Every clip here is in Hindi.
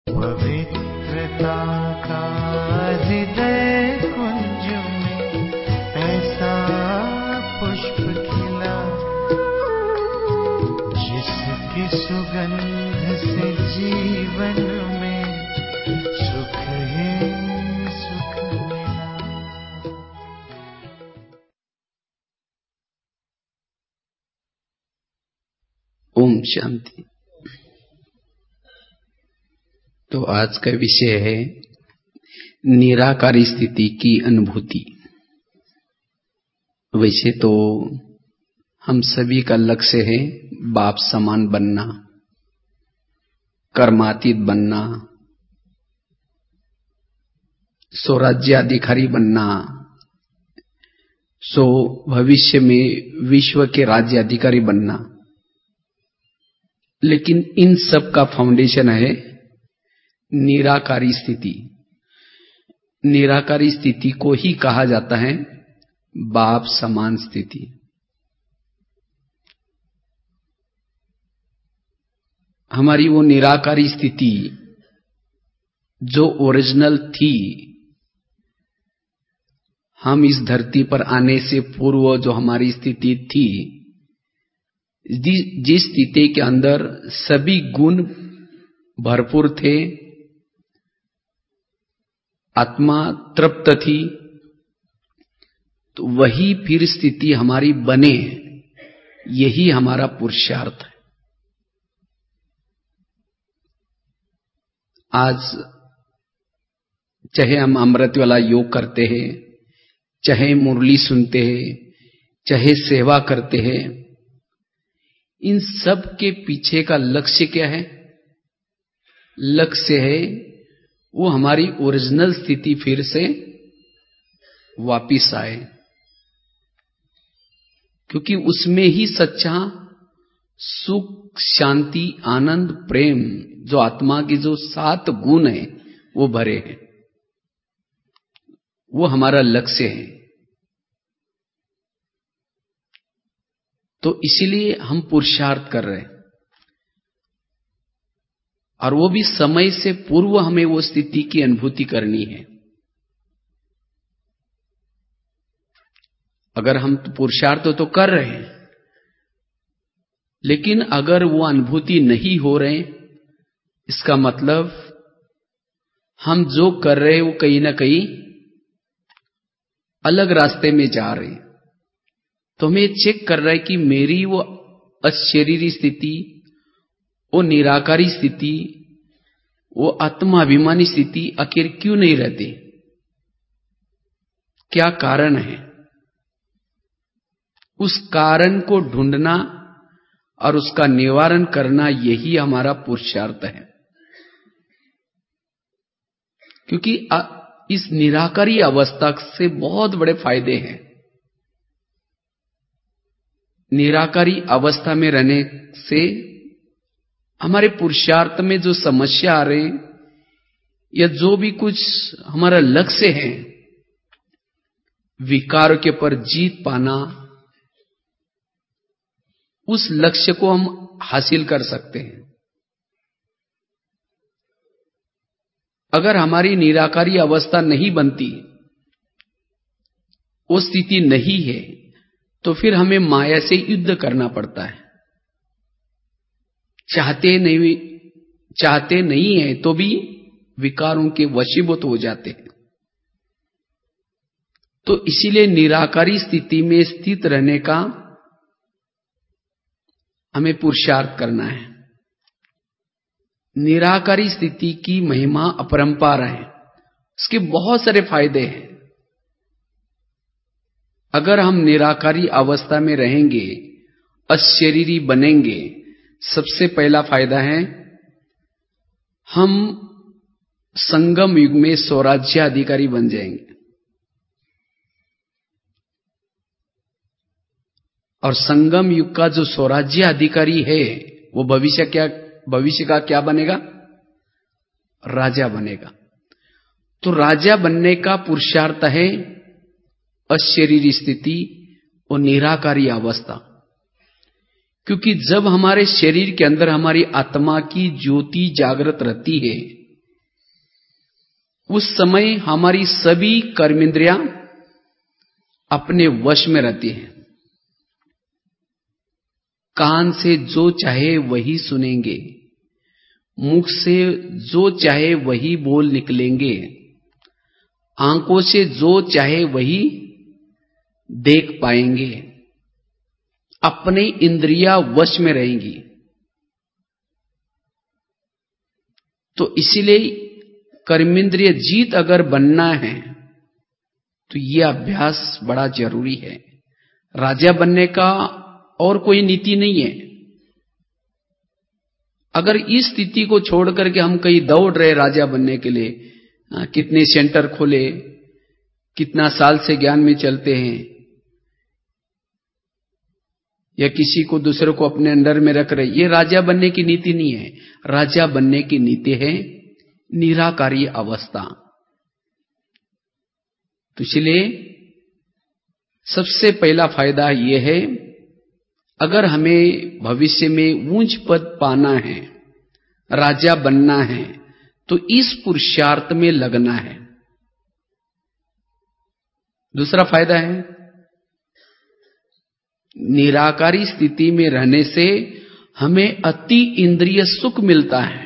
पवित्रता का हृदय कुंज में ऐसा पुष्प खिला, जिसकी सुगंध से जीवन में सुख ही सुख मिला। ओम शांति। तो आज का विषय है निराकारी स्थिति की अनुभूति। वैसे तो हम सभी का लक्ष्य है बाप समान बनना, कर्मातीत बनना, स्वराज्याधिकारी बनना, सो भविष्य में विश्व के राज्याधिकारी बनना। लेकिन इन सब का फाउंडेशन है निराकारी स्थिति। निराकारी स्थिति को ही कहा जाता है बाप समान स्थिति। हमारी वो निराकारी स्थिति जो ओरिजिनल थी, हम इस धरती पर आने से पूर्व जो हमारी स्थिति थी, जिस स्थिति के अंदर सभी गुण भरपूर थे, आत्मा तृप्त थी, तो वही फिर स्थिति हमारी बने, यही हमारा पुरुषार्थ है। आज चाहे हम अमृत वाला योग करते हैं, चाहे मुरली सुनते हैं, चाहे सेवा करते हैं, इन सब के पीछे का लक्ष्य क्या है? लक्ष्य है वो हमारी ओरिजिनल स्थिति फिर से वापिस आए, क्योंकि उसमें ही सच्चा सुख, शांति, आनंद, प्रेम, जो आत्मा के जो 7 गुण है वो भरे हैं। वो हमारा लक्ष्य है। तो इसलिए हम पुरुषार्थ कर रहे हैं, और वो भी समय से पूर्व हमें वो स्थिति की अनुभूति करनी है। अगर हम पुरुषार्थ तो कर रहे हैं, लेकिन अगर वो अनुभूति नहीं हो रहे, इसका मतलब हम जो कर रहे हैं वो कहीं ना कहीं अलग रास्ते में जा रहे हैं। तो हमें चेक कर रहा है कि मेरी वो अशरीरी स्थिति, वो निराकारी स्थिति, वो आत्माभिमानी स्थिति आखिर क्यों नहीं रहती? क्या कारण है? उस कारण को ढूंढना और उसका निवारण करना, यही हमारा पुरुषार्थ है। क्योंकि इस निराकारी अवस्था से बहुत बड़े फायदे हैं। निराकारी अवस्था में रहने से हमारे पुरुषार्थ में जो समस्या आ रहे हैं, या जो भी कुछ हमारा लक्ष्य है, विकार के पर जीत पाना, उस लक्ष्य को हम हासिल कर सकते हैं। अगर हमारी निराकारी अवस्था नहीं बनती, वो स्थिति नहीं है, तो फिर हमें माया से युद्ध करना पड़ता है। चाहते नहीं है तो भी विकारों के वशीभूत हो जाते हैं। तो इसीलिए निराकारी स्थिति में स्थित रहने का हमें पुरुषार्थ करना है। निराकारी स्थिति की महिमा अपरंपार है, उसके बहुत सारे फायदे हैं। अगर हम निराकारी अवस्था में रहेंगे, अशरीरी बनेंगे, सबसे पहला फायदा है हम संगम युग में स्वराज्याधिकारी बन जाएंगे। और संगम युग का जो स्वराज्याधिकारी है, वो भविष्य का क्या बनेगा? राजा बनेगा। तो राजा बनने का पुरुषार्थ है अशरीरी स्थिति और निराकारी अवस्था। क्योंकि जब हमारे शरीर के अंदर हमारी आत्मा की ज्योति जागृत रहती है, उस समय हमारी सभी कर्मेंद्रियां अपने वश में रहती हैं। कान से जो चाहे वही सुनेंगे, मुख से जो चाहे वही बोल निकलेंगे, आंखों से जो चाहे वही देख पाएंगे, अपने इंद्रियां वश में रहेंगी। तो इसीलिए कर्मेंद्रिय जीत अगर बनना है तो यह अभ्यास बड़ा जरूरी है। राजा बनने का और कोई नीति नहीं है। अगर इस स्थिति को छोड़ करके हम कहीं दौड़ रहे राजा बनने के लिए, कितने सेंटर खोले, कितना साल से ज्ञान में चलते हैं, या किसी को दूसरे को अपने अंडर में रख रहे, ये राजा बनने की नीति नहीं है। राजा बनने की नीति है निराकारी अवस्था। तो इसलिए सबसे पहला फायदा यह है, अगर हमें भविष्य में ऊंच पद पाना है, राजा बनना है, तो इस पुरुषार्थ में लगना है। दूसरा फायदा है, निराकारी स्थिति में रहने से हमें अति इंद्रिय सुख मिलता है।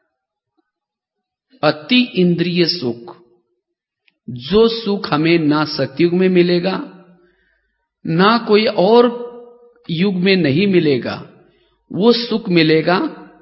अति इंद्रिय सुख, जो सुख हमें ना सतयुग में मिलेगा, ना कोई और युग में नहीं मिलेगा, वो सुख मिलेगा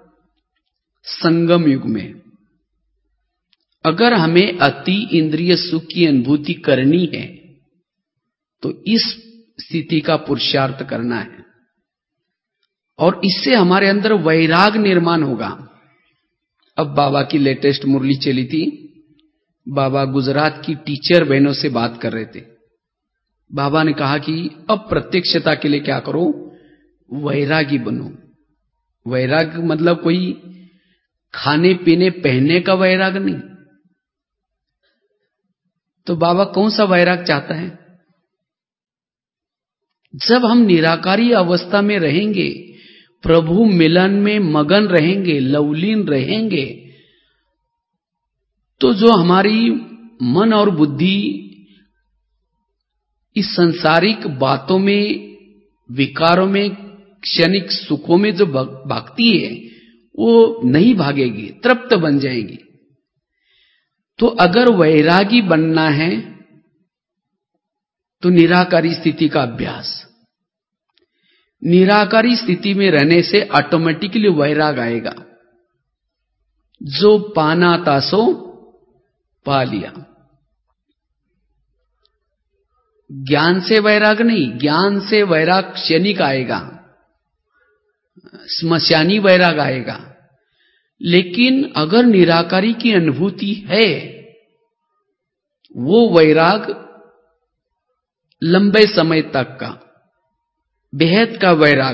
संगम युग में। अगर हमें अति इंद्रिय सुख की अनुभूति करनी है तो इस स्थिति का पुरुषार्थ करना है, और इससे हमारे अंदर वैराग निर्माण होगा। अब बाबा की लेटेस्ट मुरली चली थी, बाबा गुजरात की टीचर बहनों से बात कर रहे थे। बाबा ने कहा कि अब प्रत्यक्षता के लिए क्या करो, वैरागी बनो। वैराग मतलब कोई खाने पीने पहनने का वैराग नहीं। तो बाबा कौन सा वैराग चाहता है? जब हम निराकारी अवस्था में रहेंगे, प्रभु मिलन में मगन रहेंगे, लवलीन रहेंगे, तो जो हमारी मन और बुद्धि इस संसारिक बातों में, विकारों में, क्षणिक सुखों में जो भागती है, वो नहीं भागेगी, तृप्त बन जाएगी। तो अगर वैरागी बनना है तो निराकारी स्थिति का अभ्यास। निराकारी स्थिति में रहने से ऑटोमेटिकली वैराग आएगा। जो पाना था सो पा लिया। ज्ञान से वैराग नहीं, ज्ञान से वैराग क्षणिक आएगा, स्मशानी वैराग आएगा। लेकिन अगर निराकारी की अनुभूति है, वो वैराग लंबे समय तक का, बेहद का वैराग।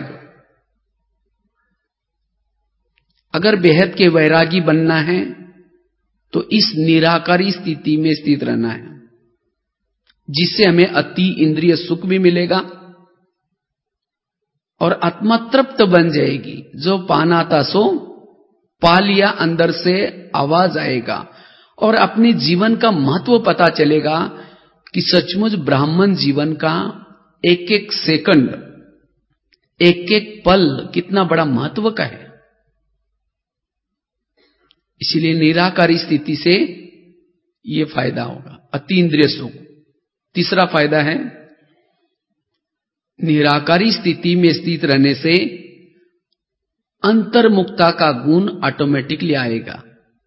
अगर बेहद के वैरागी बनना है तो इस निराकारी स्थिति में स्थित रहना है, जिससे हमें अति इंद्रिय सुख भी मिलेगा और आत्मा तृप्त बन जाएगी। जो पाना था सो पा लिया, अंदर से आवाज आएगा और अपने जीवन का महत्व पता चलेगा कि सचमुच ब्राह्मण जीवन का एक एक सेकंड, एक एक पल कितना बड़ा महत्व का है। इसलिए निराकारी स्थिति से यह फायदा होगा, अति इंद्रिय सुख। तीसरा फायदा है, निराकारी स्थिति में स्थित रहने से अंतर्मुखता का गुण ऑटोमेटिकली आएगा।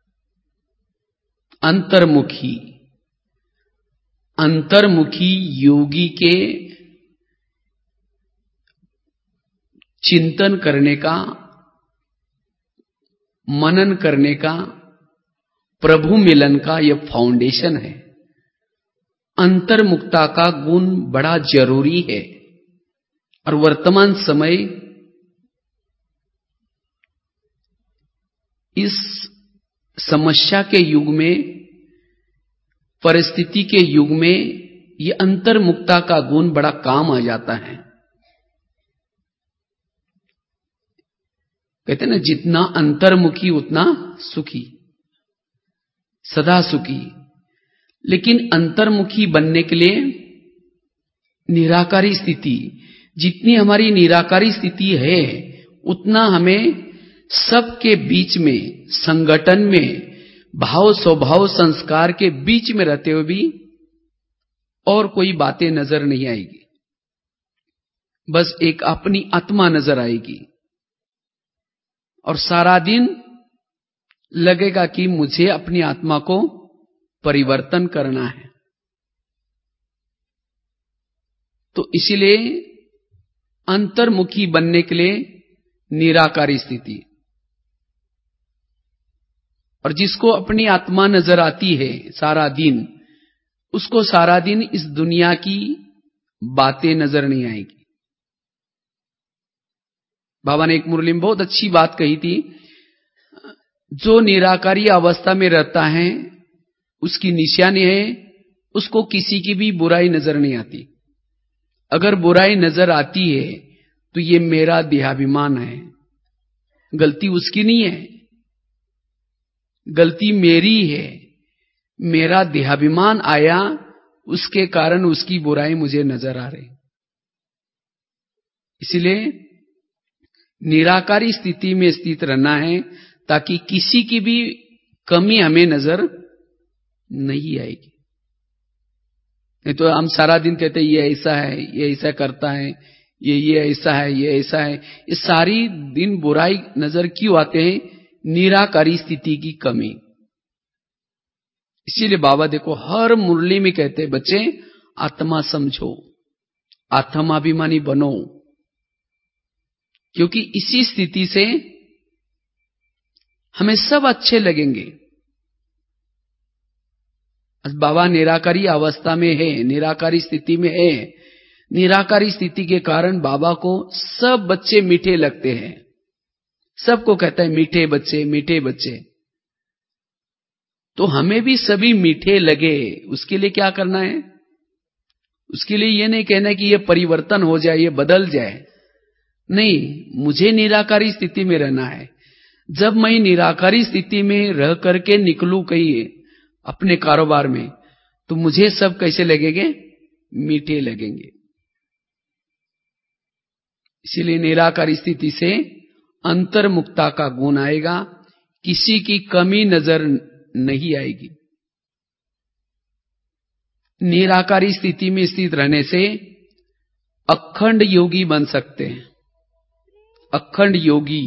अंतर्मुखी, अंतर्मुखी योगी के चिंतन करने का, मनन करने का, प्रभु मिलन का यह फाउंडेशन है। अंतर्मुखता का गुण बड़ा जरूरी है। और वर्तमान समय इस समस्या के युग में, परिस्थिति के युग में, यह अंतर्मुखता का गुण बड़ा काम आ जाता है। कहते हैं ना, जितना अंतर्मुखी उतना सुखी, सदा सुखी। लेकिन अंतर्मुखी बनने के लिए निराकारी स्थिति, जितनी हमारी निराकारी स्थिति है उतना हमें सबके बीच में, संगठन में, भाव स्वभाव संस्कार के बीच में रहते हुए भी और कोई बातें नजर नहीं आएगी, बस एक अपनी आत्मा नजर आएगी। और सारा दिन लगेगा कि मुझे अपनी आत्मा को परिवर्तन करना है। तो इसलिए अंतर्मुखी बनने के लिए निराकारी स्थिति, और जिसको अपनी आत्मा नजर आती है सारा दिन, उसको सारा दिन इस दुनिया की बातें नजर नहीं आएगी। बाबा ने एक मुरली में बहुत अच्छी बात कही थी, जो निराकारी अवस्था में रहता है उसकी निशानी है उसको किसी की भी बुराई नजर नहीं आती। अगर बुराई नजर आती है तो ये मेरा देहाभिमान है, गलती उसकी नहीं है, गलती मेरी है। मेरा देहाभिमान आया, उसके कारण उसकी बुराई मुझे नजर आ रही। इसलिए निराकारी स्थिति में स्थित रहना है ताकि किसी की भी कमी हमें नजर नहीं आएगी। नहीं तो हम सारा दिन कहते ये ऐसा है, ये ऐसा करता है, ये ऐसा है, ये ऐसा है। ये सारी दिन बुराई नजर क्यों आते हैं? निराकारी स्थिति की कमी। इसीलिए बाबा देखो हर मुरली में कहते हैं, बच्चे आत्मा समझो, आत्माभिमानी बनो, क्योंकि इसी स्थिति से हमें सब अच्छे लगेंगे। बाबा निराकारी अवस्था में है, निराकारी स्थिति में है। निराकारी स्थिति के कारण बाबा को सब बच्चे मीठे लगते हैं। सबको कहता है मीठे बच्चे, मीठे बच्चे। तो हमें भी सभी मीठे लगे, उसके लिए क्या करना है? उसके लिए ये नहीं कहना कि ये परिवर्तन हो जाए, ये बदल जाए। नहीं, मुझे निराकारी स्थिति में रहना है। जब मैं निराकारी स्थिति में रह करके निकलूं कहीं अपने कारोबार में, तो मुझे सब कैसे लगेंगे? मीठे लगेंगे। इसीलिए निराकारी स्थिति से अंतर्मुक्ता का गुण आएगा, किसी की कमी नजर नहीं आएगी। निराकारी स्थिति में स्थित रहने से अखंड योगी बन सकते हैं। अखंड योगी।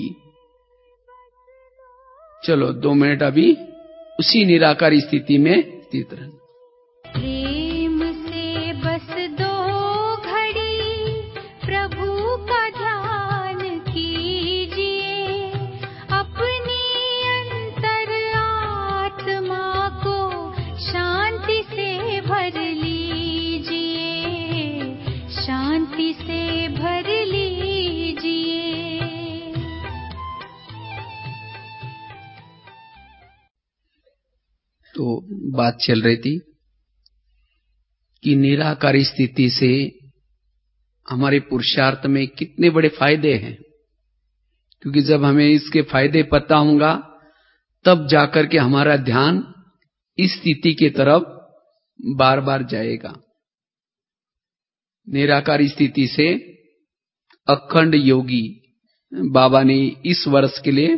चलो 2 मिनट अभी उसी निराकारी स्थिति में स्थित रहना। प्रेम से बस 2 घड़ी प्रभु का ध्यान कीजिए, अपनी अंतर आत्मा को शांति से भर लीजिए, शांति से भर लीजिए। तो बात चल रही थी कि निराकारी स्थिति से हमारे पुरुषार्थ में कितने बड़े फायदे हैं, क्योंकि जब हमें इसके फायदे पता होगा तब जाकर के हमारा ध्यान इस स्थिति की तरफ बार बार जाएगा। निराकारी स्थिति से अखंड योगी। बाबा ने इस वर्ष के लिए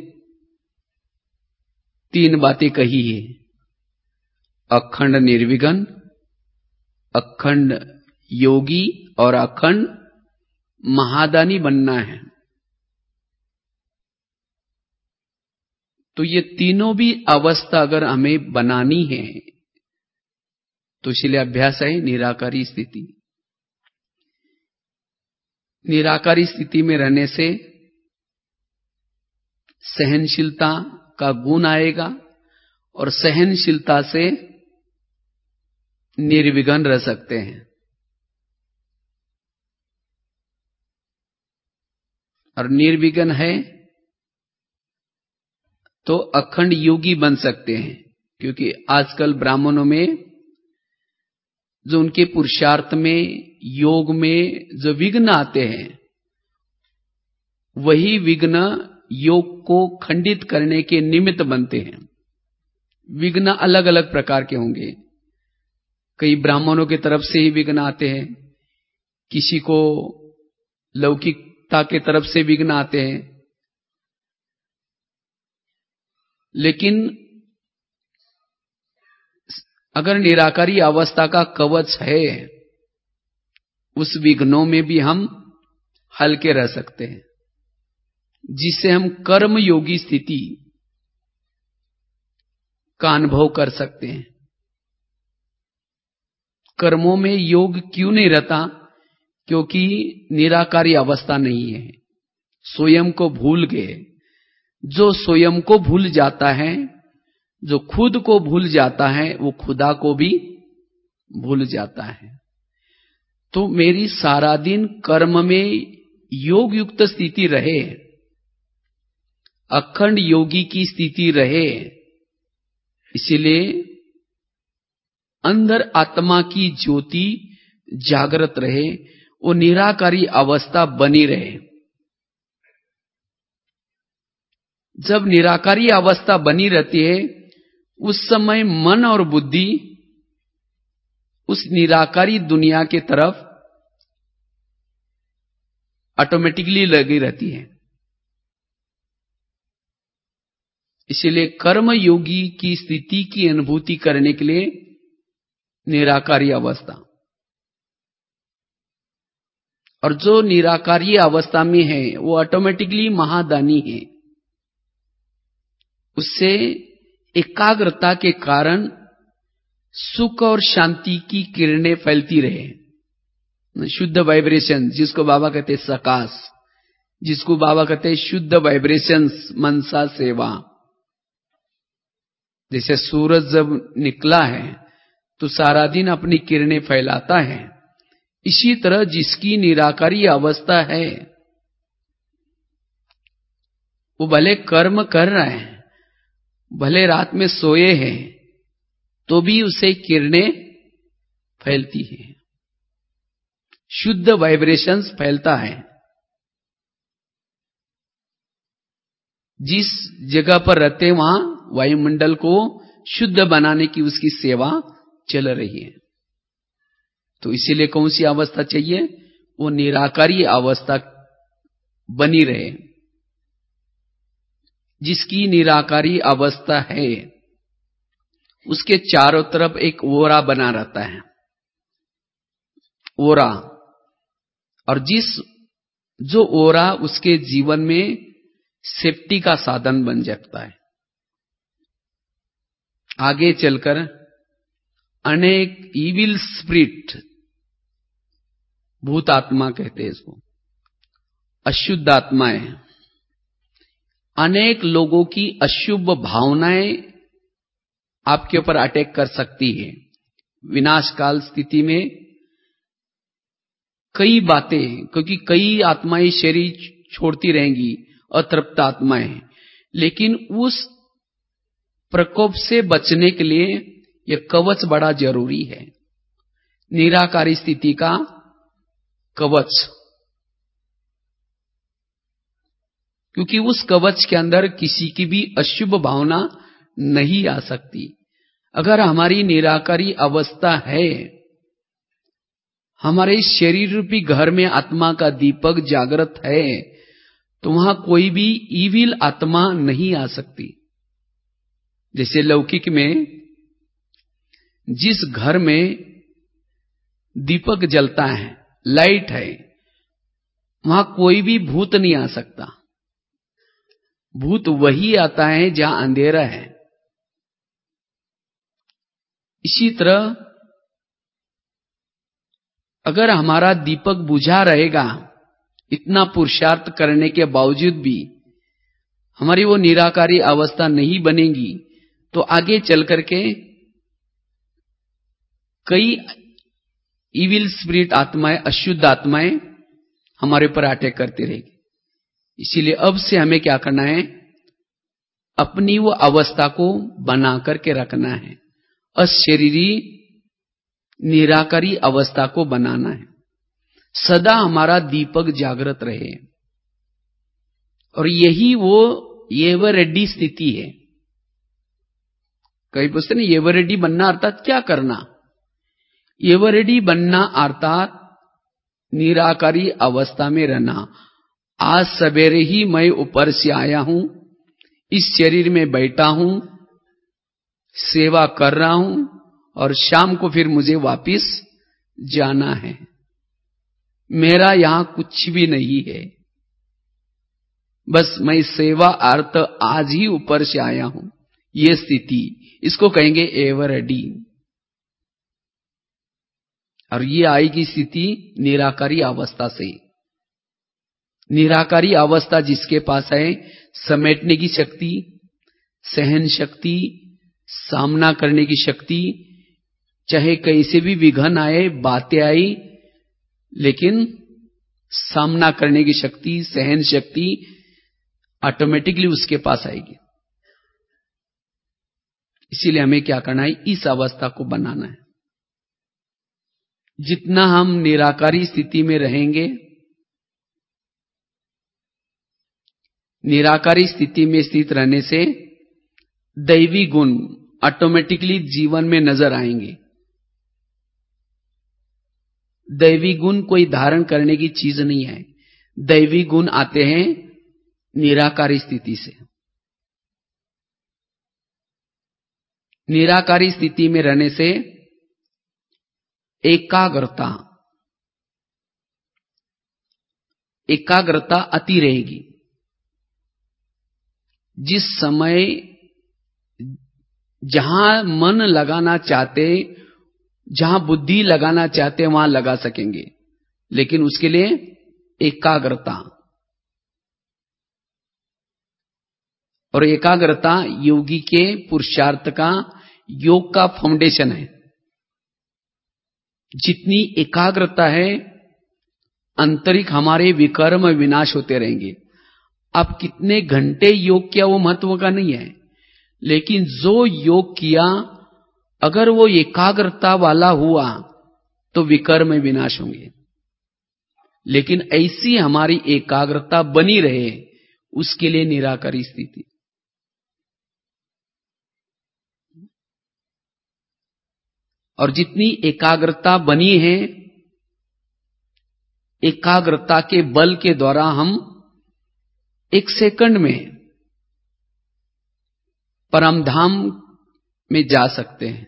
3 बातें कही है। अखंड निर्विघ्न, अखंड योगी और अखंड महादानी बनना है। तो ये तीनों भी अवस्था अगर हमें बनानी है तो इसलिए अभ्यास है निराकारी स्थिति। निराकारी स्थिति में रहने से सहनशीलता का गुण आएगा और सहनशीलता से निर्विघ्न रह सकते हैं। और निर्विघ्न है तो अखंड योगी बन सकते हैं, क्योंकि आजकल ब्राह्मणों में जो उनके पुरुषार्थ में, योग में जो विघ्न आते हैं, वही विघ्न योग को खंडित करने के निमित्त बनते हैं। विघ्न अलग अलग प्रकार के होंगे। कई ब्राह्मणों की तरफ से ही विघ्न आते हैं, किसी को लौकिकता के तरफ से विघ्न आते हैं। लेकिन अगर निराकारी अवस्था का कवच है, उस विघ्नों में भी हम हल्के रह सकते हैं, जिससे हम कर्म योगी स्थिति का अनुभव कर सकते हैं। कर्मों में योग क्यों नहीं रहता? क्योंकि निराकारी अवस्था नहीं है, स्वयं को भूल गए। जो स्वयं को भूल जाता है, जो खुद को भूल जाता है, वो खुदा को भी भूल जाता है। तो मेरी सारा दिन कर्म में योग युक्त स्थिति रहे, अखंड योगी की स्थिति रहे, इसीलिए अंदर आत्मा की ज्योति जागृत रहे, वो निराकारी अवस्था बनी रहे। जब निराकारी अवस्था बनी रहती है, उस समय मन और बुद्धि उस निराकारी दुनिया की तरफ ऑटोमेटिकली लगी रहती है। इसलिए कर्म योगी की स्थिति की अनुभूति करने के लिए निराकारी अवस्था, और जो निराकारी अवस्था में है वो ऑटोमेटिकली महादानी है। उससे एकाग्रता के कारण सुख और शांति की किरणें फैलती रहे। शुद्ध वाइब्रेशन, जिसको बाबा कहते सकाश, जिसको बाबा कहते शुद्ध वाइब्रेशंस, मनसा सेवा। जैसे सूरज जब निकला है तो सारा दिन अपनी किरणें फैलाता है, इसी तरह जिसकी निराकारी अवस्था है वो भले कर्म कर रहा है, भले रात में सोए हैं, तो भी उसे किरणें फैलती हैं, शुद्ध वाइब्रेशंस फैलता है। जिस जगह पर रहते वहां वायुमंडल को शुद्ध बनाने की उसकी सेवा चल रही है। तो इसीलिए कौन सी अवस्था चाहिए? वो निराकारी अवस्था बनी रहे। जिसकी निराकारी अवस्था है उसके चारों तरफ एक ओरा बना रहता है, ओरा। और जो ओरा उसके जीवन में सेफ्टी का साधन बन जाता है। आगे चलकर अनेक इविल स्पिरिट, भूत आत्मा कहते हैं इसको, अशुद्ध आत्माएं, अनेक लोगों की अशुभ भावनाएं आपके ऊपर अटैक कर सकती है। विनाशकाल स्थिति में कई बातें, क्योंकि कई आत्माएं शरीर छोड़ती रहेंगी, अतृप्त आत्माएं, लेकिन उस प्रकोप से बचने के लिए यह कवच बड़ा जरूरी है, निराकारी स्थिति का कवच। क्योंकि उस कवच के अंदर किसी की भी अशुभ भावना नहीं आ सकती। अगर हमारी निराकारी अवस्था है, हमारे शरीर रूपी घर में आत्मा का दीपक जागृत है, तो वहां कोई भी इविल आत्मा नहीं आ सकती। जैसे लौकिक में जिस घर में दीपक जलता है, लाइट है, वहां कोई भी भूत नहीं आ सकता। भूत वही आता है जहां अंधेरा है। इसी तरह अगर हमारा दीपक बुझा रहेगा, इतना पुरुषार्थ करने के बावजूद भी हमारी वो निराकारी अवस्था नहीं बनेगी, तो आगे चल करके कई इविल स्पिरिट आत्माएं, अशुद्ध आत्माएं हमारे ऊपर अटैक करती रहेगी। इसीलिए अब से हमें क्या करना है? अपनी वो अवस्था को बना करके रखना है, अशरीरी निराकारी अवस्था को बनाना है। सदा हमारा दीपक जागृत रहे, और यही वो एवर रेडी स्थिति है। कई पूछते ना, एवर रेडी बनना अर्थात क्या करना? एवरेडी बनना अर्थात निराकारी अवस्था में रहना। आज सवेरे ही मैं ऊपर से आया हूं, इस शरीर में बैठा हूं, सेवा कर रहा हूं और शाम को फिर मुझे वापिस जाना है। मेरा यहां कुछ भी नहीं है, बस मैं सेवा अर्थ आज ही ऊपर से आया हूं। ये स्थिति, इसको कहेंगे एवरेडी। और ये आएगी स्थिति निराकारी अवस्था से। निराकारी अवस्था जिसके पास है, समेटने की शक्ति, सहन शक्ति, सामना करने की शक्ति, चाहे कैसे भी विघ्न आए, बातें आई, लेकिन सामना करने की शक्ति, सहन शक्ति ऑटोमेटिकली उसके पास आएगी। इसीलिए हमें क्या करना है, इस अवस्था को बनाना है। जितना हम निराकारी स्थिति में रहेंगे, निराकारी स्थिति में स्थित रहने से दैवी गुण ऑटोमेटिकली जीवन में नजर आएंगे। दैवी गुण कोई धारण करने की चीज नहीं है। दैवी गुण आते हैं निराकारी स्थिति से। निराकारी स्थिति में रहने से एकाग्रता अति रहेगी। जिस समय जहां मन लगाना चाहते, जहां बुद्धि लगाना चाहते, वहां लगा सकेंगे, लेकिन उसके लिए एकाग्रता। और एकाग्रता योगी के पुरुषार्थ का, योग का फाउंडेशन है। जितनी एकाग्रता है, आंतरिक हमारे विकर्म विनाश होते रहेंगे। अब कितने घंटे योग किया वो महत्व का नहीं है, लेकिन जो योग किया अगर वो एकाग्रता वाला हुआ तो विकर्म विनाश होंगे। लेकिन ऐसी हमारी एकाग्रता बनी रहे, उसके लिए निराकारी स्थिति। और जितनी एकाग्रता बनी है, एकाग्रता के बल के द्वारा हम एक सेकंड में परमधाम में जा सकते हैं।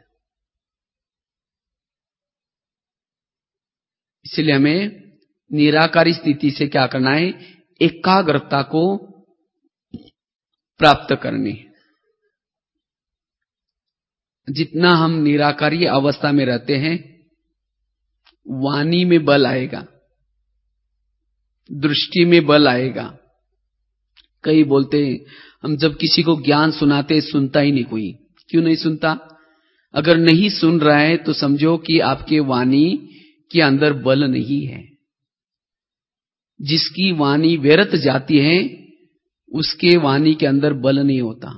इसलिए हमें निराकारी स्थिति से क्या करना है, एकाग्रता को प्राप्त करनी है। जितना हम निराकारी अवस्था में रहते हैं, वाणी में बल आएगा, दृष्टि में बल आएगा। कई बोलते हैं हम जब किसी को ज्ञान सुनाते सुनता ही नहीं कोई। क्यों नहीं सुनता? अगर नहीं सुन रहा है तो समझो कि आपके वाणी के अंदर बल नहीं है। जिसकी वाणी व्यर्थ जाती है, उसके वाणी के अंदर बल नहीं होता।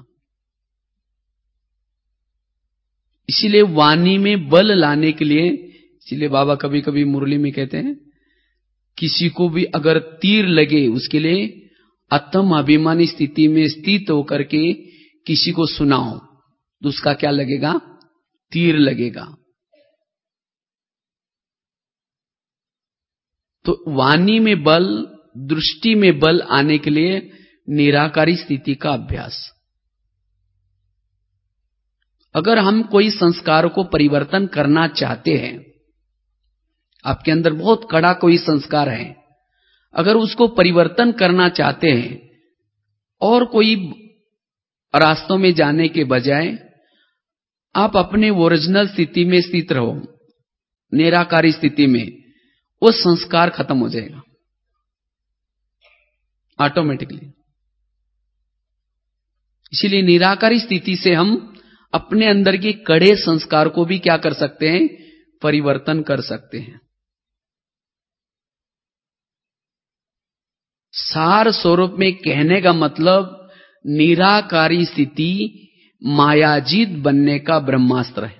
इसीलिए वाणी में बल लाने के लिए, इसीलिए बाबा कभी कभी मुरली में कहते हैं, किसी को भी अगर तीर लगे, उसके लिए अतम अभिमानी स्थिति में स्थित होकर के किसी को सुनाओ तो उसका क्या लगेगा? तीर लगेगा। तो वाणी में बल, दृष्टि में बल आने के लिए निराकारी स्थिति का अभ्यास। अगर हम कोई संस्कार को परिवर्तन करना चाहते हैं, आपके अंदर बहुत कड़ा कोई संस्कार है, अगर उसको परिवर्तन करना चाहते हैं और कोई रास्तों में जाने के बजाय आप अपने ओरिजिनल स्थिति में स्थित रहो, निराकारी स्थिति में, वो संस्कार खत्म हो जाएगा ऑटोमेटिकली। इसीलिए निराकारी स्थिति से हम अपने अंदर के कड़े संस्कार को भी क्या कर सकते हैं? परिवर्तन कर सकते हैं। सार स्वरूप में कहने का मतलब, निराकारी स्थिति मायाजीत बनने का ब्रह्मास्त्र है।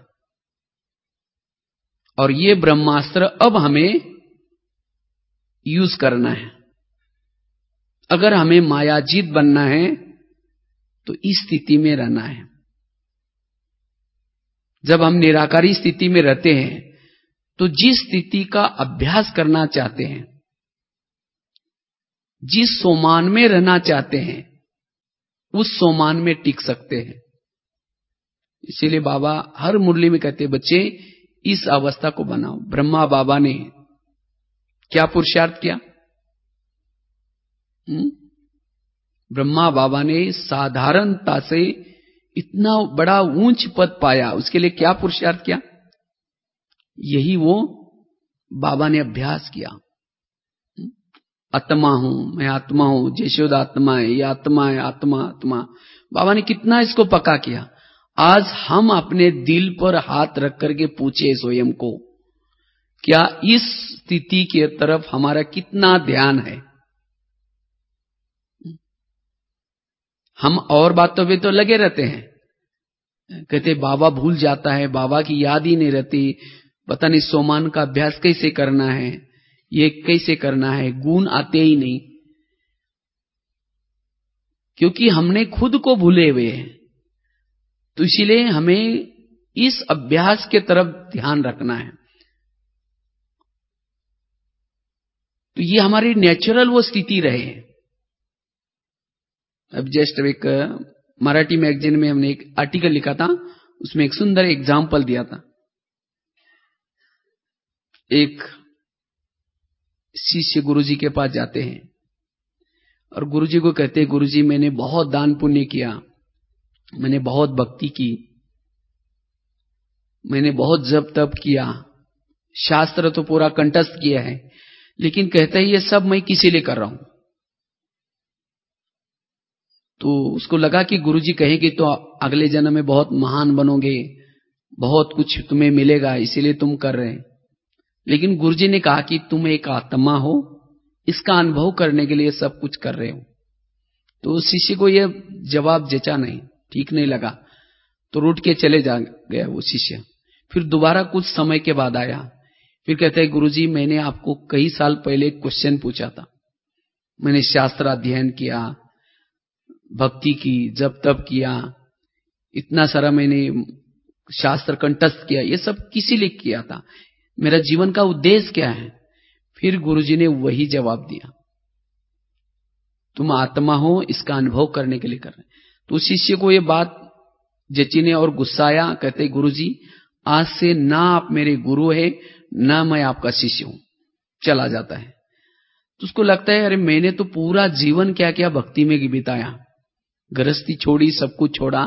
और ये ब्रह्मास्त्र अब हमें यूज करना है। अगर हमें मायाजीत बनना है तो इस स्थिति में रहना है। जब हम निराकारी स्थिति में रहते हैं तो जिस स्थिति का अभ्यास करना चाहते हैं, जिस सोमान में रहना चाहते हैं, उस सोमान में टिक सकते हैं। इसीलिए बाबा हर मुरली में कहते, बच्चे इस अवस्था को बनाओ। ब्रह्मा बाबा ने क्या पुरुषार्थ किया? ब्रह्मा बाबा ने साधारणता से इतना बड़ा ऊंच पद पाया, उसके लिए क्या पुरुषार्थ किया? यही वो बाबा ने अभ्यास किया। आत्मा हूं, मैं आत्मा हूं, यशोदा आत्मा है, ये आत्मा है, आत्मा आत्मा। बाबा ने कितना इसको पक्का किया। आज हम अपने दिल पर हाथ रख करके पूछे स्वयं को, क्या इस स्थिति की तरफ हमारा कितना ध्यान है? हम और बातों पे तो लगे रहते हैं, कहते बाबा भूल जाता है, बाबा की याद ही नहीं रहती, पता नहीं सोमान का अभ्यास कैसे करना है, ये कैसे करना है, गुण आते ही नहीं, क्योंकि हमने खुद को भूले हुए हैं। तो इसीलिए हमें इस अभ्यास के तरफ ध्यान रखना है। तो ये हमारी नेचुरल वो स्थिति रहे। अब जस्ट एक मराठी मैगजीन में हमने एक आर्टिकल लिखा था, उसमें एक सुंदर एग्जाम्पल दिया था। एक शिष्य गुरुजी के पास जाते हैं और गुरुजी को कहते हैं, गुरुजी मैंने बहुत दान पुण्य किया, मैंने बहुत भक्ति की, मैंने बहुत जप तप किया, शास्त्र तो पूरा कंठस्थ किया है, लेकिन कहते हैं ये सब मैं किसी लिए कर रहा हूं। तो उसको लगा कि गुरुजी कहेंगे तो अगले जन्म में बहुत महान बनोगे, बहुत कुछ तुम्हें मिलेगा, इसीलिए तुम कर रहे हैं। लेकिन गुरुजी ने कहा कि तुम एक आत्मा हो, इसका अनुभव करने के लिए सब कुछ कर रहे हो। तो शिष्य को यह जवाब जचा नहीं, ठीक नहीं लगा, तो रूठ के चले गया वो शिष्य। फिर दोबारा कुछ समय के बाद आया, फिर कहते हैं गुरुजी मैंने आपको कई साल पहले एक क्वेश्चन पूछा था, मैंने शास्त्र अध्ययन किया, भक्ति की, जप तप किया, इतना सारा मैंने शास्त्र कंठस्थ किया, ये सब किसी लिए किया था, मेरा जीवन का उद्देश्य क्या है? फिर गुरुजी ने वही जवाब दिया, तुम आत्मा हो, इसका अनुभव करने के लिए कर रहे। तो शिष्य को ये बात जची ने और गुस्सा आया, कहते गुरुजी आज से ना आप मेरे गुरु है, ना मैं आपका शिष्य हूं, चला जाता है। तो उसको लगता है अरे मैंने तो पूरा जीवन क्या क्या भक्ति में बिताया, गृहस्थी छोड़ी, सब कुछ छोड़ा,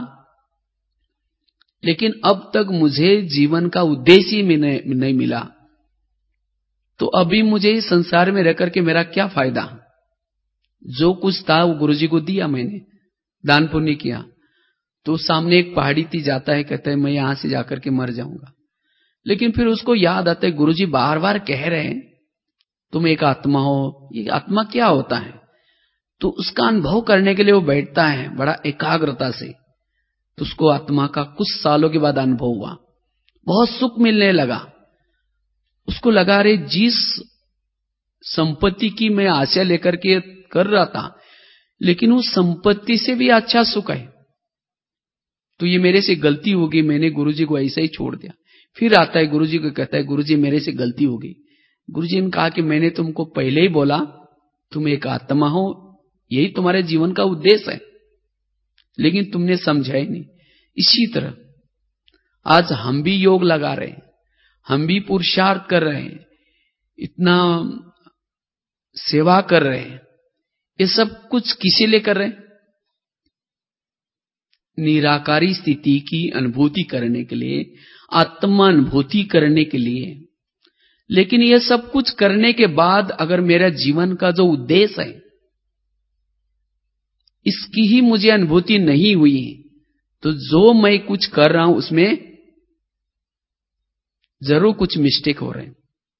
लेकिन अब तक मुझे जीवन का उद्देश्य ही नहीं मिला, तो अभी मुझे इस संसार में रह करके मेरा क्या फायदा? जो कुछ था वो गुरुजी को दिया, मैंने दान पुण्य किया। तो सामने एक पहाड़ी थी, जाता है, कहता है मैं यहां से जाकर के मर जाऊंगा। लेकिन फिर उसको याद आता है गुरुजी बार बार कह रहे हैं तुम एक आत्मा हो, ये आत्मा क्या होता है? तो उसका अनुभव करने के लिए वो बैठता है बड़ा एकाग्रता से। तो उसको आत्मा का कुछ सालों के बाद अनुभव हुआ, बहुत सुख मिलने लगा। उसको लगा अरे जिस संपत्ति की मैं आशा लेकर के कर रहा था, लेकिन उस संपत्ति से भी अच्छा सुख है, तो ये मेरे से गलती होगी, मैंने गुरुजी को ऐसा ही छोड़ दिया। फिर आता है गुरुजी को, कहता है गुरुजी मेरे से गलती होगी। गुरुजी ने कहा कि मैंने तुमको पहले ही बोला तुम एक आत्मा हो, यही तुम्हारे जीवन का उद्देश्य है, लेकिन तुमने समझा ही नहीं। इसी तरह आज हम भी योग लगा रहे हैं, हम भी पुरुषार्थ कर रहे हैं, इतना सेवा कर रहे हैं, ये सब कुछ किसी लिए कर रहे हैं? निराकारी स्थिति की अनुभूति करने के लिए, आत्मा अनुभूति करने के लिए। लेकिन यह सब कुछ करने के बाद अगर मेरा जीवन का जो उद्देश्य है इसकी ही मुझे अनुभूति नहीं हुई, तो जो मैं कुछ कर रहा हूं उसमें जरूर कुछ मिस्टेक हो रहे हैं।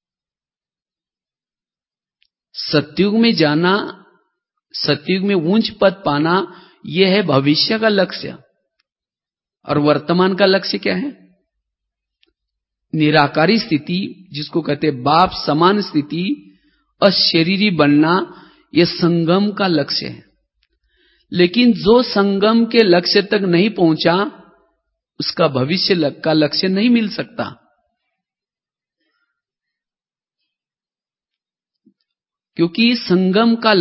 सतयुग में जाना, सतयुग में ऊंच पद पाना, यह है भविष्य का लक्ष्य। और वर्तमान का लक्ष्य क्या है? निराकारी स्थिति, जिसको कहते बाप समान स्थिति, अशरीरी बनना, यह संगम का लक्ष्य है। लेकिन जो संगम के लक्ष्य तक नहीं पहुंचा, उसका भविष्य का लक्ष्य नहीं मिल सकता। क्योंकि संगम का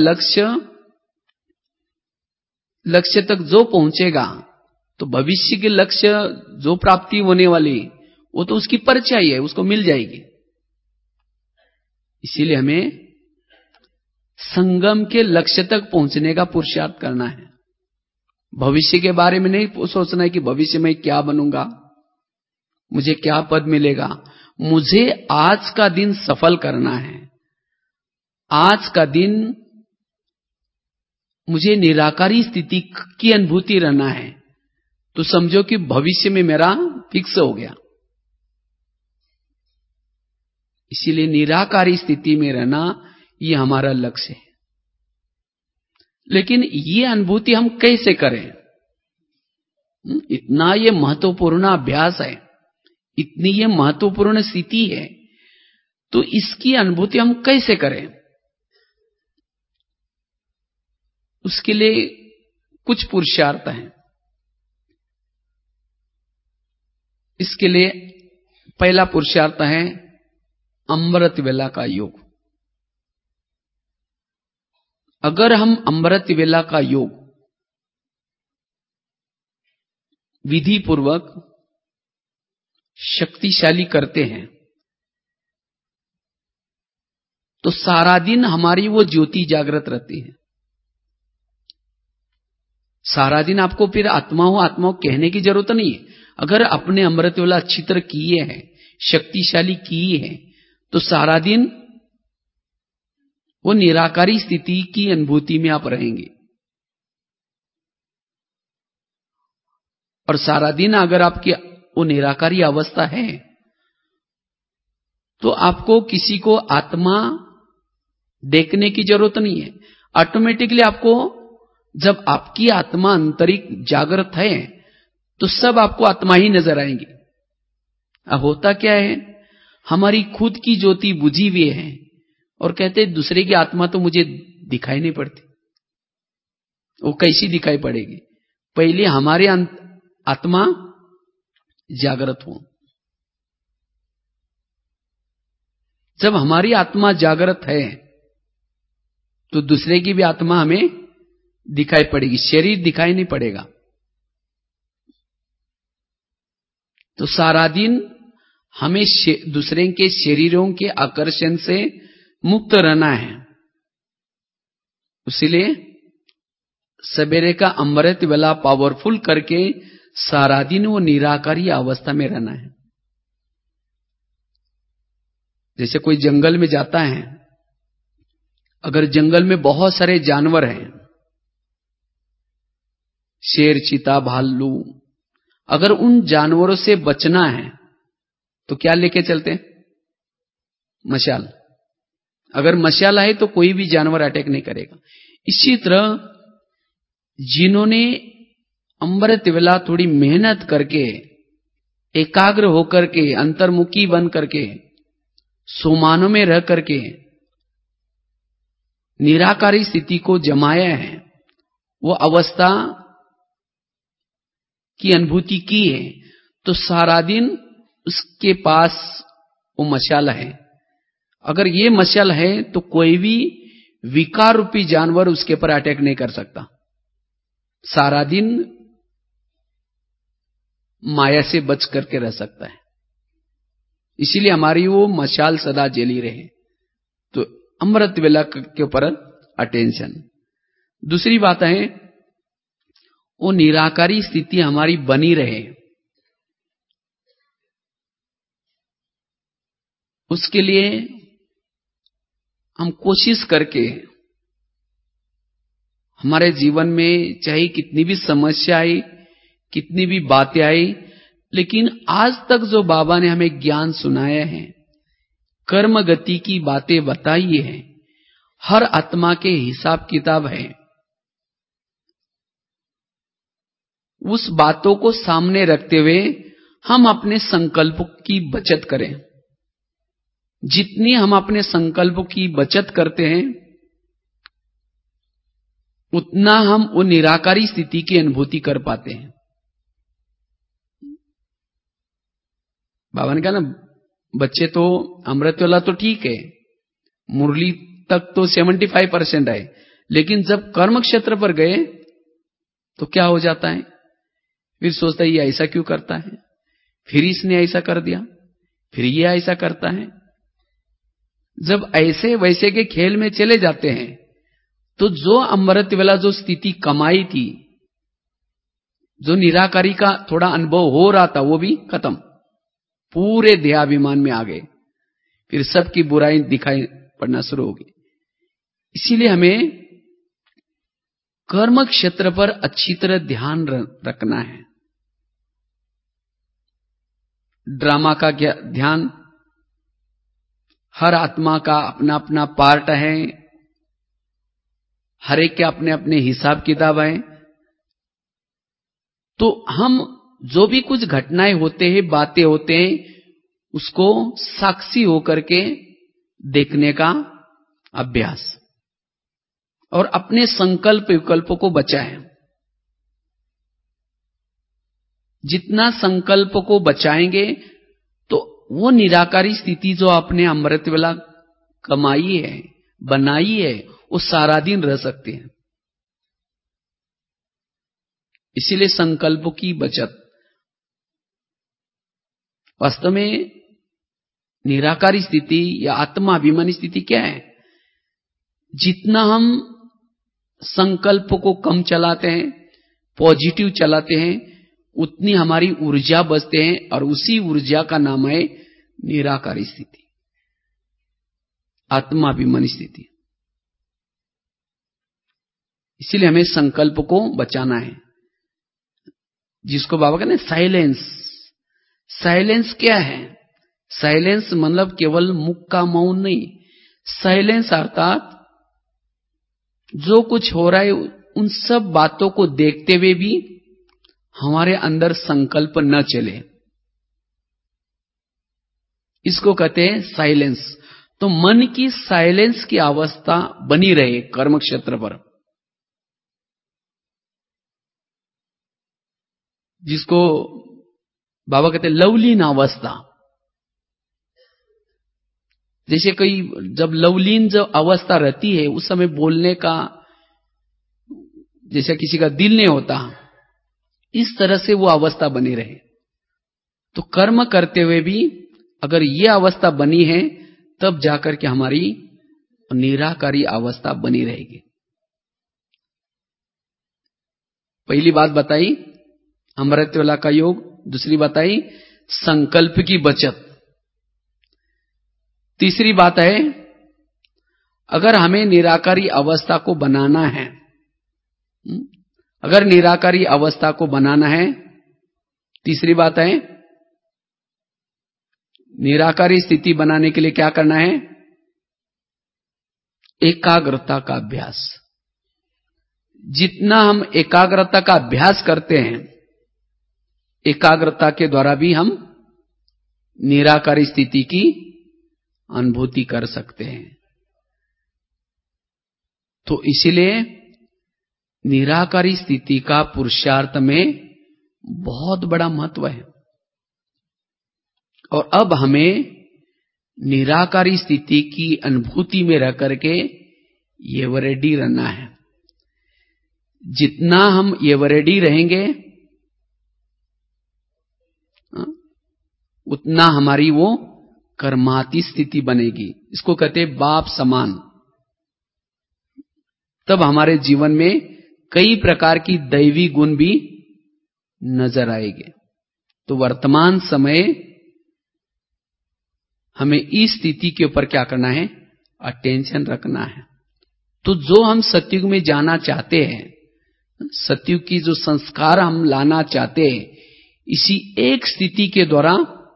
लक्ष्य तक जो पहुंचेगा तो भविष्य के लक्ष्य जो प्राप्ति होने वाली वो तो उसकी परिचय है, उसको मिल जाएगी। इसीलिए हमें संगम के लक्ष्य तक पहुंचने का पुरुषार्थ करना है। भविष्य के बारे में नहीं सोचना है कि भविष्य में क्या बनूंगा, मुझे क्या पद मिलेगा। मुझे आज का दिन सफल करना है, आज का दिन मुझे निराकारी स्थिति की अनुभूति रहना है, तो समझो कि भविष्य में मेरा फिक्स हो गया। इसीलिए निराकारी स्थिति में रहना ये हमारा लक्ष्य है। लेकिन ये अनुभूति हम कैसे करें? इतना ये महत्वपूर्ण अभ्यास है, इतनी ये महत्वपूर्ण स्थिति है, तो इसकी अनुभूति हम कैसे करें? उसके लिए कुछ पुरुषार्थ हैं। इसके लिए पहला पुरुषार्थ है अमृत वेला का योग। अगर हम अमृत वेला का योग विधि पूर्वक शक्तिशाली करते हैं तो सारा दिन हमारी वो ज्योति जागृत रहती है। सारा दिन आपको फिर आत्मा हो कहने की जरूरत नहीं है। अगर अपने अमृत वेला अच्छी तरह किए हैं, शक्तिशाली किए हैं, तो सारा दिन वो निराकारी स्थिति की अनुभूति में आप रहेंगे। और सारा दिन अगर आपकी वो निराकारी अवस्था है तो आपको किसी को आत्मा देखने की जरूरत नहीं है। ऑटोमेटिकली आपको, जब आपकी आत्मा आंतरिक जागृत है तो सब आपको आत्मा ही नजर आएंगे। अब होता क्या है, हमारी खुद की ज्योति बुझी हुई है और कहते दूसरे की आत्मा तो मुझे दिखाई नहीं पड़ती। वो कैसी दिखाई पड़ेगी? पहले हमारे आत्मा जागृत हो। जब हमारी आत्मा जागृत है तो दूसरे की भी आत्मा हमें दिखाई पड़ेगी, शरीर दिखाई नहीं पड़ेगा। तो सारा दिन हमें दूसरे के शरीरों के आकर्षण से मुक्त रहना है। इसलिए सवेरे का अमृत वेला पावरफुल करके सारा दिन वो निराकारी अवस्था में रहना है। जैसे कोई जंगल में जाता है, अगर जंगल में बहुत सारे जानवर हैं, शेर, चीता, भालू, अगर उन जानवरों से बचना है तो क्या लेके चलते हैं? मशाल। अगर मशाल है तो कोई भी जानवर अटैक नहीं करेगा। इसी तरह जिन्होंने अमृत वेला थोड़ी मेहनत करके, एकाग्र होकर के, अंतर्मुखी बन करके, सोमानों में रह करके निराकारी स्थिति को जमाया है, वो अवस्था की अनुभूति की है, तो सारा दिन उसके पास वो मशाल है। अगर ये मशाल है तो कोई भी विकार रूपी जानवर उसके पर अटैक नहीं कर सकता। सारा दिन माया से बच करके रह सकता है। इसीलिए हमारी वो मशाल सदा जली रहे। तो अमृत वेला के ऊपर अटेंशन। दूसरी बात है, वो निराकारी स्थिति हमारी बनी रहे, उसके लिए हम कोशिश करके हमारे जीवन में चाहे कितनी भी समस्या आई, कितनी भी बातें आई, लेकिन आज तक जो बाबा ने हमें ज्ञान सुनाया है, कर्म गति की बातें बताई है, हर आत्मा के हिसाब किताब है, उस बातों को सामने रखते हुए हम अपने संकल्प की बचत करें। जितनी हम अपने संकल्प की बचत करते हैं उतना हम वो निराकारी स्थिति की अनुभूति कर पाते हैं। बाबा ने कहा ना, बच्चे तो अमृत वेला तो ठीक है, मुरली तक तो 75% है, लेकिन जब कर्म क्षेत्र पर गए तो क्या हो जाता है, फिर सोचता है ये ऐसा क्यों करता है, फिर इसने ऐसा कर दिया, फिर ये ऐसा करता है। जब ऐसे वैसे के खेल में चले जाते हैं तो जो अमृत वाला जो स्थिति कमाई थी, जो निराकारी का थोड़ा अनुभव हो रहा था, वो भी खत्म, पूरे देहाभिमान में आ गए, फिर सबकी बुराई दिखाई पड़ना शुरू हो गई। इसीलिए हमें कर्म क्षेत्र पर अच्छी तरह ध्यान रखना है। ड्रामा का ध्यान, हर आत्मा का अपना अपना पार्ट है, हर एक के अपने अपने हिसाब किताब है। तो हम जो भी कुछ घटनाएं होते हैं, बातें होते हैं, उसको साक्षी होकर के देखने का अभ्यास, और अपने संकल्प विकल्पों को बचाएं। जितना संकल्प को बचाएंगे तो वो निराकारी स्थिति जो आपने अमृत वेला कमाई है, बनाई है, वो सारा दिन रह सकते हैं। इसीलिए संकल्पों की बचत। वास्तव में निराकारी स्थिति या आत्माभिमानी स्थिति क्या है, जितना हम संकल्प को कम चलाते हैं, पॉजिटिव चलाते हैं, उतनी हमारी ऊर्जा बचते हैं, और उसी ऊर्जा का नाम है निराकारी स्थिति, आत्माभिमानी स्थिति। इसीलिए हमें संकल्प को बचाना है, जिसको बाबा कहते हैं साइलेंस। साइलेंस क्या है? साइलेंस मतलब केवल मुख का मौन नहीं, साइलेंस अर्थात जो कुछ हो रहा है उन सब बातों को देखते हुए भी हमारे अंदर संकल्प न चले, इसको कहते हैं साइलेंस। तो मन की साइलेंस की अवस्था बनी रहे कर्म क्षेत्र पर, जिसको बाबा कहते हैं लवलीन अवस्था। जैसे कोई जब लवलीन जो अवस्था रहती है उस समय बोलने का, जैसे किसी का दिल नहीं होता, इस तरह से वो अवस्था बनी रहे। तो कर्म करते हुए भी अगर ये अवस्था बनी है, तब जाकर के हमारी निराकारी अवस्था बनी रहेगी। पहली बात बताई अमृत वेला का योग, दूसरी बताई संकल्प की बचत, तीसरी बात है अगर हमें निराकारी अवस्था को बनाना है, अगर निराकारी अवस्था को बनाना है, तीसरी बात है निराकारी स्थिति बनाने के लिए क्या करना है? एकाग्रता का अभ्यास। जितना हम एकाग्रता का अभ्यास करते हैं, एकाग्रता के द्वारा भी हम निराकारी स्थिति की अनुभूति कर सकते हैं। तो इसीलिए निराकारी स्थिति का पुरुषार्थ में बहुत बड़ा महत्व है। और अब हमें निराकारी स्थिति की अनुभूति में रह करके एवरेडी रहना है। जितना हम एवरेडी रहेंगे उतना हमारी वो कर्माती स्थिति बनेगी। इसको कहते हैं बाप समान। तब हमारे जीवन में कई प्रकार की दैवी गुण भी नजर आएंगे। तो वर्तमान समय हमें इस स्थिति के ऊपर क्या करना है? अटेंशन रखना है। तो जो हम सतयुग में जाना चाहते हैं, सतयुग की जो संस्कार हम लाना चाहते हैं, इसी एक स्थिति के द्वारा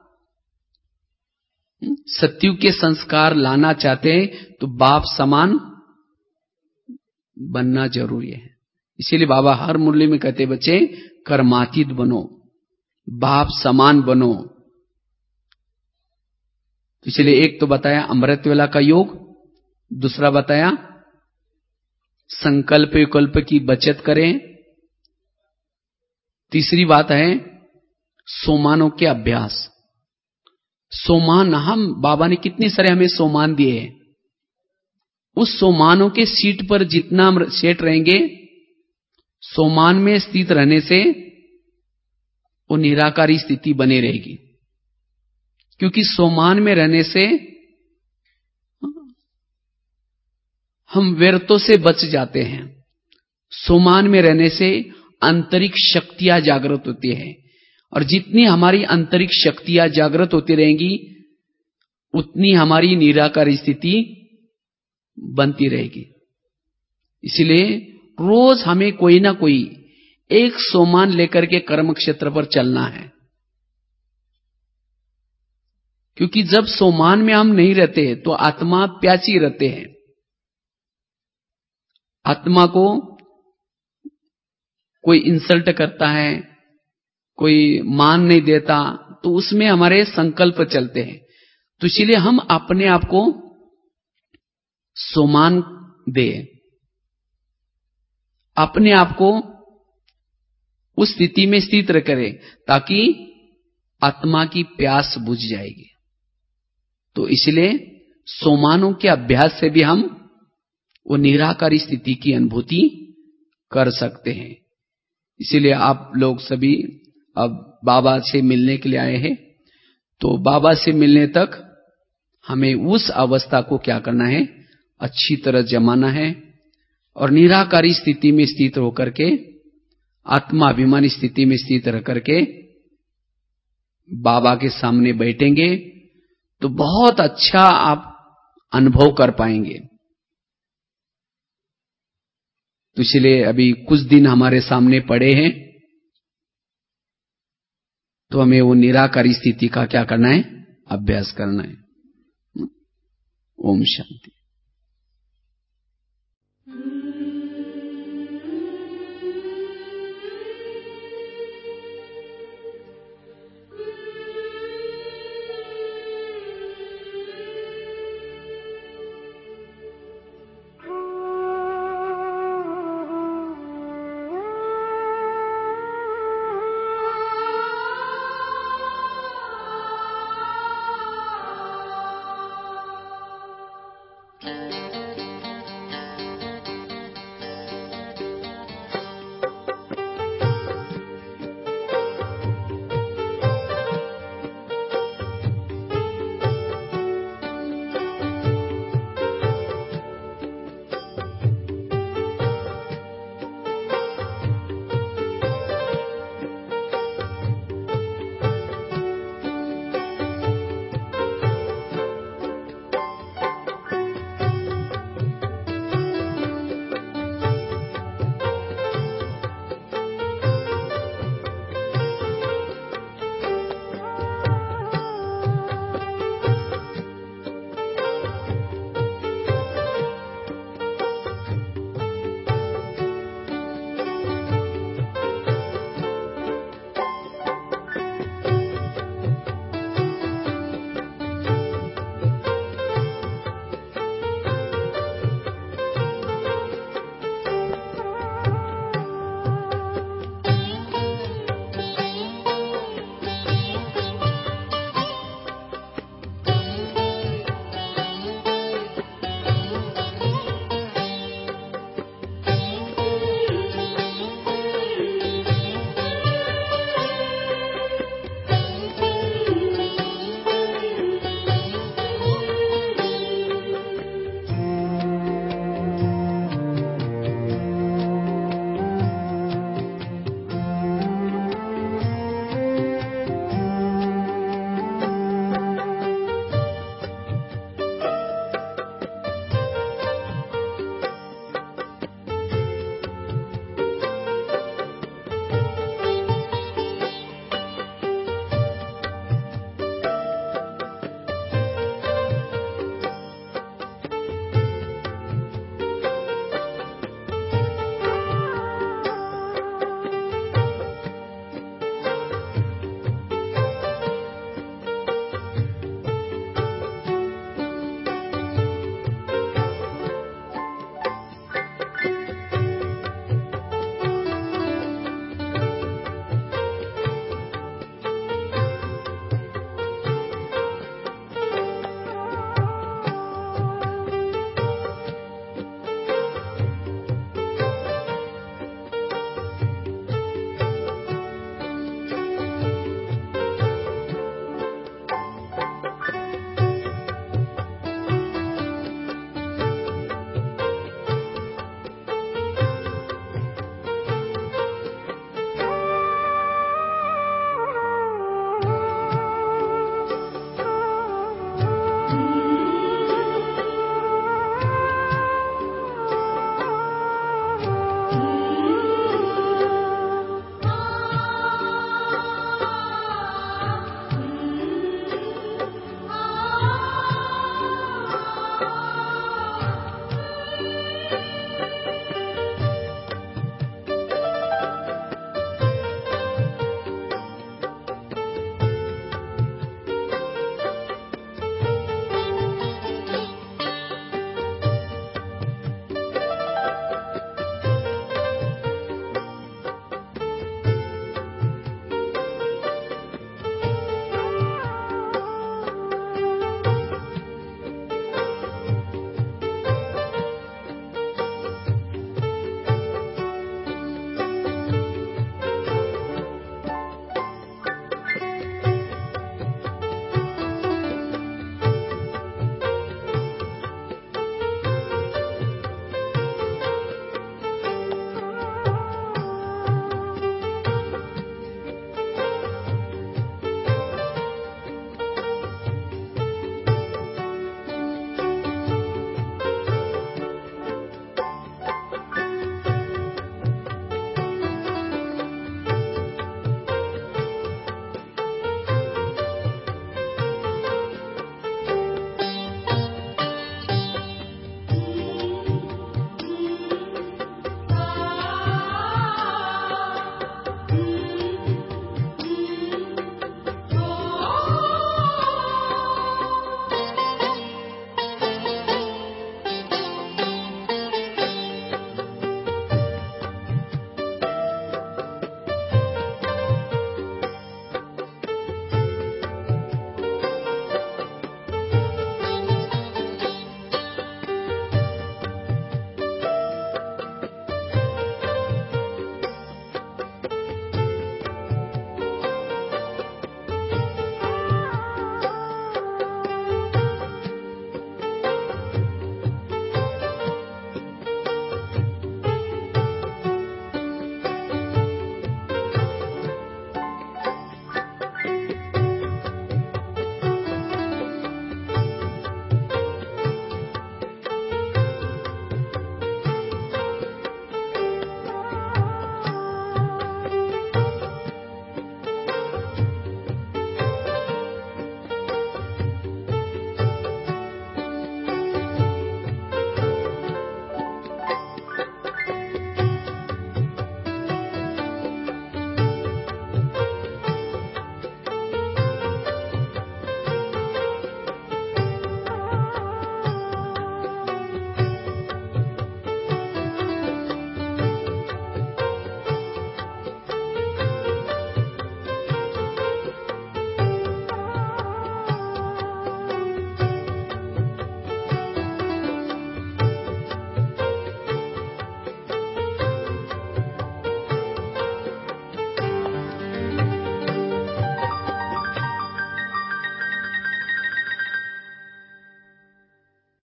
सतयुग के संस्कार लाना चाहते हैं, तो बाप समान बनना जरूरी है। इसीलिए बाबा हर मुरली में कहते बच्चे कर्मातीत बनो, बाप समान बनो। इसलिए एक तो बताया अमृत वेला का योग, दूसरा बताया संकल्प विकल्प की बचत करें, तीसरी बात है सोमानों के अभ्यास। सोमान, हम बाबा ने कितने सारे हमें सोमान दिए हैं। उस सोमानों के सीट पर जितना हम सेट रहेंगे, सोमान में स्थित रहने से वो निराकारी स्थिति बनी रहेगी। क्योंकि सोमान में रहने से हम व्यर्थों से बच जाते हैं। सोमान में रहने से आंतरिक शक्तियां जागृत होती है, और जितनी हमारी आंतरिक शक्तियां जागृत होती रहेंगी उतनी हमारी निराकारी स्थिति बनती रहेगी। इसलिए रोज हमें कोई ना कोई एक सोमान लेकर के कर्म क्षेत्र पर चलना है। क्योंकि जब सोमान में हम नहीं रहते तो आत्मा प्यासी रहते हैं। आत्मा को कोई इंसल्ट करता है, कोई मान नहीं देता, तो उसमें हमारे संकल्प चलते हैं। तो इसलिए हम अपने आप को सोमान दे, अपने आप को उस स्थिति में स्थित करें ताकि आत्मा की प्यास बुझ जाएगी। तो इसलिए सोमानों के अभ्यास से भी हम वो निराकारी स्थिति की अनुभूति कर सकते हैं। इसीलिए आप लोग सभी अब बाबा से मिलने के लिए आए हैं, तो बाबा से मिलने तक हमें उस अवस्था को क्या करना है, अच्छी तरह जमाना है, और निराकारी स्थिति में स्थित होकर के, आत्माभिमानी स्थिति में स्थित रह करके बाबा के सामने बैठेंगे तो बहुत अच्छा आप अनुभव कर पाएंगे। तो इसलिए अभी कुछ दिन हमारे सामने पड़े हैं, तो हमें वो निराकारी स्थिति का क्या करना है, अभ्यास करना है। ओम शांति।